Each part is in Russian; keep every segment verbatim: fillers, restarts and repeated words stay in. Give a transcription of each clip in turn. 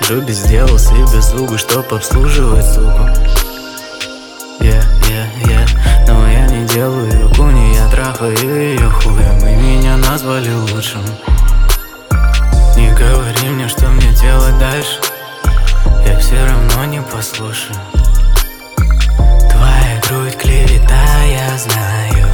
сижу без дела, и без зубы, чтоб обслуживать суку. Yeah, yeah, yeah. Но я не делаю куни, я трахаю ее хуем, и меня назвали лучшим. Не говори мне, что мне делать дальше, я все равно не послушаю. Твоя грудь клевета, я знаю.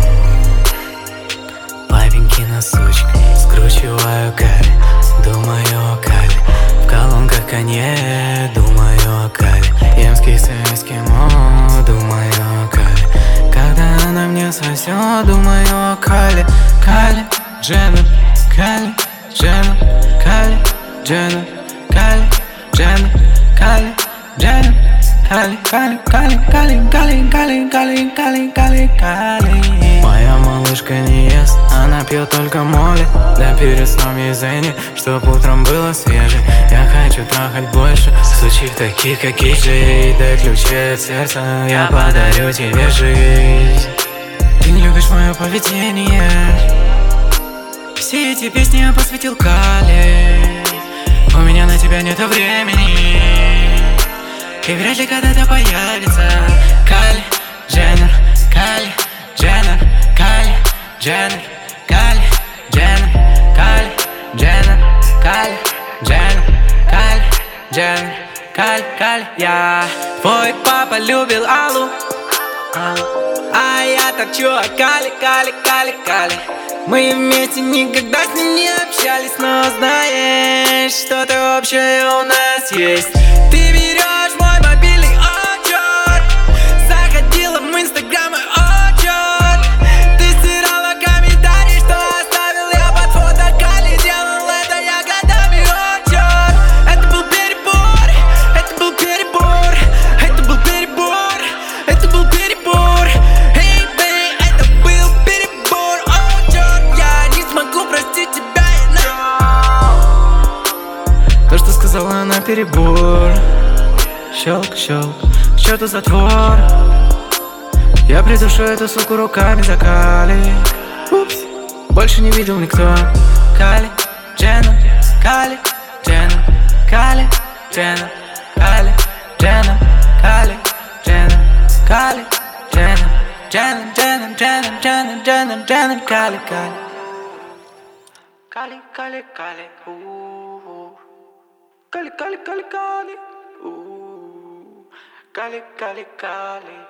Папенькина сучка, скручиваю каль, думаю о кале. В колонках конье, думаю о кале. Ем с эскимо, думаю о кале. Когда она мне сосет, думаю о кале. Кале, Дженна, кале, Дженна, кале, Дженна, кале, Дженна, кале, Дженна, кале, кале, кале, кале, кале, кале, кале, кале, кале, кале. Моя малышка не ест, она пьет только моли. Да перед сном ей зенни, чтоб утром было свежей. Я хочу трахать больше, сучив таких, как Иджи. Дай ключи от сердца, я подарю тебе жизнь. Ты не любишь мое поведение, все эти песни я посвятил Кале. У меня на тебя нет времени, и вряд ли когда-то появится. Кали, Дженнер, Кали, Дженнер, Кали, Дженнер, Кали, Дженнер, Кали, Дженнер, Кали, Дженнер, Кали, Дженнер, Кали, Кали. Я твой папа любил Аллу, а я торчу о Кали, Кали, Кали, Кали. Мы вместе никогда с ним не общались, но знаешь, что-то общее у нас есть. Ты берешь мой мобильный отчет, заходила в инстаграм и отчет. Ты стирала комментарий, что оставил я под фото Кали. Делал это я годами отчет. Это был перебор, это был перебор, это был перебор, это был перебор. Эй, бей, это был перебор. О, черт, я не смогу простить тебя. То, что сказала она, перебор. Щелк, щелк, к черту затвор. Я придушу эту суку руками за Кали. Упс, больше не видел никто. Кали, Дженна, Кали, Дженна, Кали, Дженна, Кали, Дженна, Кали, Дженна, Кали, Дженна, Дженна, Дженна, Дженна, Дженна, Дженна, Дженна, Кали, Кали. Кали, Кали, Кали, у-у-у. Кали, Кали, Кали, Кали, у-у-у. Кали, Кали, Кали.